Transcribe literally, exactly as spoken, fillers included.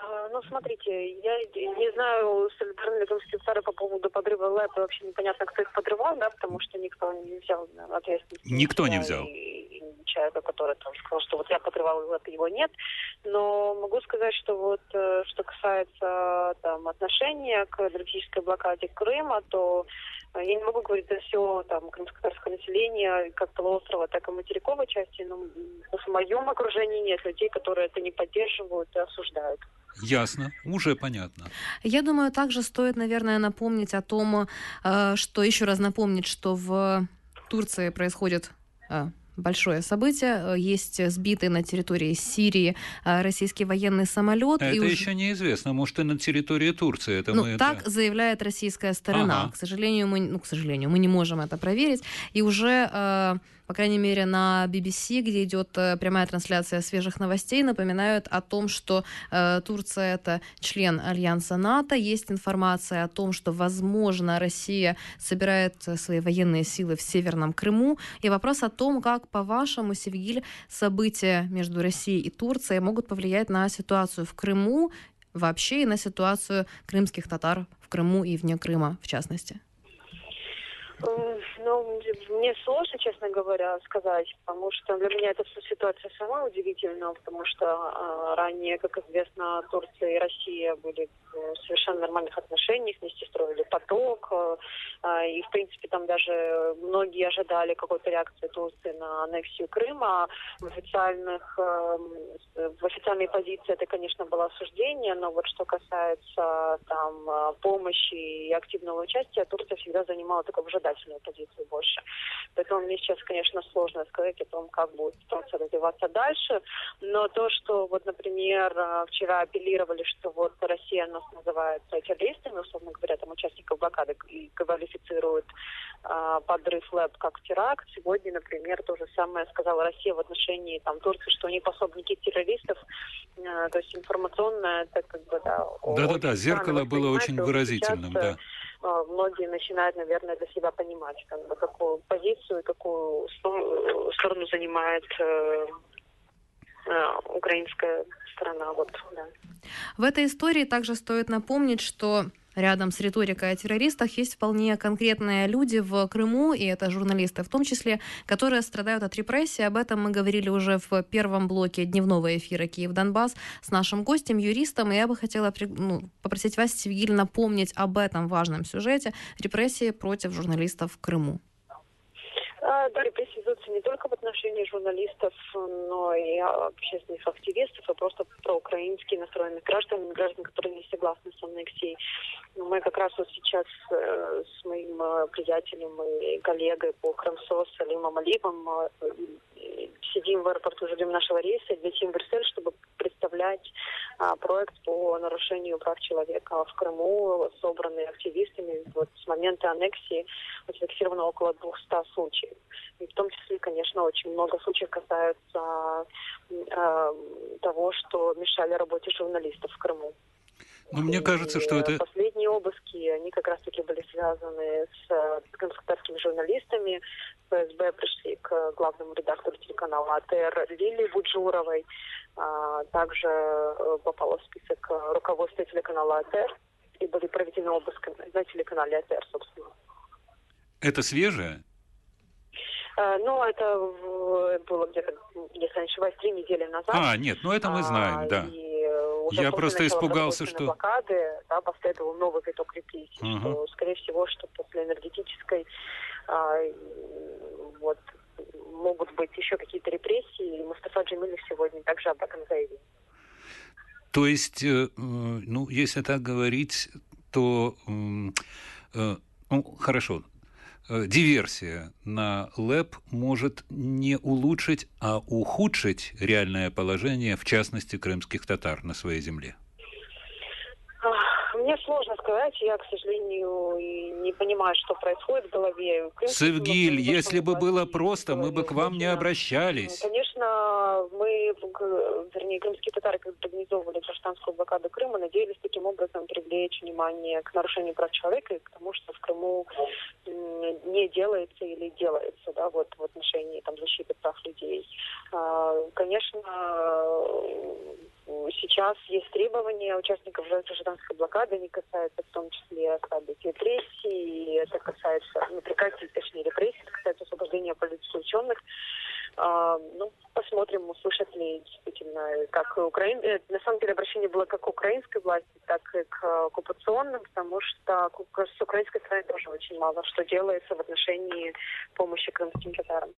Ну, смотрите, я не знаю, солидарны ли крымские татары по поводу подрыва ЛЭП, и вообще непонятно, кто их подрывал, да, потому что никто не взял ответственности. Никто не взял. И, и человека, который там сказал, что вот я подрывал ЛЭП, его нет. Но могу сказать, что вот, что касается там отношения к энергетической блокаде Крыма, то я не могу говорить за все там крымско-татарское население, как полуострова, так и материковой части, но в моем окружении нет людей, которые это не поддерживают и осуждают. Ясно, уже понятно. Я думаю, также стоит, наверное, напомнить о том, что еще раз напомнить, что в Турции происходит большое событие. Есть сбитый на территории Сирии российский военный самолет. Это и уже... еще неизвестно. Может, и на территории Турции. Это ну, мы так это... заявляет российская сторона. Ага. К сожалению, мы, ну, к сожалению, мы не можем это проверить. И уже, э, по крайней мере, на би би си, где идет прямая трансляция свежих новостей, напоминают о том, что э, Турция – это член Альянса НАТО. Есть информация о том, что, возможно, Россия собирает свои военные силы в Северном Крыму. И вопрос о том, как, по-вашему, Севгиль, события между Россией и Турцией могут повлиять на ситуацию в Крыму вообще и на ситуацию крымских татар в Крыму и вне Крыма, в частности? Ну, мне сложно, честно говоря, сказать, потому что для меня эта ситуация сама удивительна, потому что э, ранее, как известно, Турция и Россия были в совершенно нормальных отношениях, вместе строили поток, э, и, в принципе, там даже многие ожидали какой-то реакции Турции на аннексию Крыма. В официальных, э, в официальной позиции это, конечно, было осуждение, но вот что касается там помощи и активного участия, Турция всегда занимала такое выжидательную позицию больше. Поэтому мне сейчас, конечно, сложно сказать о том, как будет ситуация развиваться дальше. Но то, что, вот, например, вчера апеллировали, что вот Россия нас называет террористами, условно говоря, там участников блокады, и квалифицирует а, подрыв ЛЭП как теракт. Сегодня, например, то же самое сказала Россия в отношении там, Турции, что они пособники террористов. А, то есть информационное, это как бы, да... Да-да-да, зеркало было очень выразительным, сейчас, да. Многие начинают, наверное, для себя понимать, как бы, какую позицию, какую сторону занимает э, э, украинская сторона. Вот, да. В этой истории также стоит напомнить, что рядом с риторикой о террористах есть вполне конкретные люди в Крыму, и это журналисты в том числе, которые страдают от репрессий. Об этом мы говорили уже в первом блоке дневного эфира «Киев-Донбасс» с нашим гостем, юристом. И я бы хотела ну, попросить вас, Севгиль, напомнить об этом важном сюжете – репрессии против журналистов в Крыму. Да, репрессии ведутся не только в отношении журналистов, но и общественных активистов, и просто проукраински настроенных граждан, граждан, которые не согласны с аннексией. Мы как раз вот сейчас э, с моим э, приятелем и коллегой по Крымсо, Салимом Алиевым, э, сидим в аэропорту, ждем нашего рейса, летим в Брюссель, чтобы представлять э, проект по нарушению прав человека в Крыму, собранный активистами. Вот с момента аннексии зафиксировано около двухсот случаев. И в том числе, конечно, очень много случаев касаются э, того, что мешали работе журналистов в Крыму. Ну, мне кажется, и что это... Последние обыски, они как раз-таки были связаны с крымско-татарскими журналистами. ФСБ пришли к главному редактору телеканала АТР Лилии Буджуровой. А, также попала в список руководства телеканала АТР. И были проведены обыски на телеканале АТР, собственно. Это свежее? А, ну, это было где-то, если не ошибаюсь, три недели назад. А, нет, ну это мы знаем, а, да. Уже Я просто испугался, что... блокады, да, последовал новый виток репрессий, uh-huh. что, скорее всего, что после энергетической а, вот, могут быть еще какие-то репрессии, и Мустафа Джемилев сегодня также об этом заявил. То есть, э, ну, если так говорить, то, э, ну, хорошо, диверсия на ЛЭП может не улучшить, а ухудшить реальное положение, в частности, крымских татар на своей земле? Мне сложно сказать, я, к сожалению, не понимаю, что происходит в голове. Севгиль, если бы было просто, мы бы к вам не обращались. Конечно, мы, вернее, крымские татары, когда организовывали гражданскую блокаду Крыма, надеялись таким образом привлечь внимание к нарушению прав человека и к тому, что в Крыму не делается или делается, да, вот в отношении там защиты прав людей. Конечно, сейчас есть требования участников гражданской блокады, они касаются в том числе ослабить репрессий, это касается, ну, прекратить, точнее, репрессий, это касается освобождения политзаключенных. А, ну, посмотрим, услышат ли действительно, как Украина... На самом деле обращение было как к украинской власти, так и к оккупационным, потому что с украинской стороны тоже очень мало что делается в отношении помощи крымским татарам.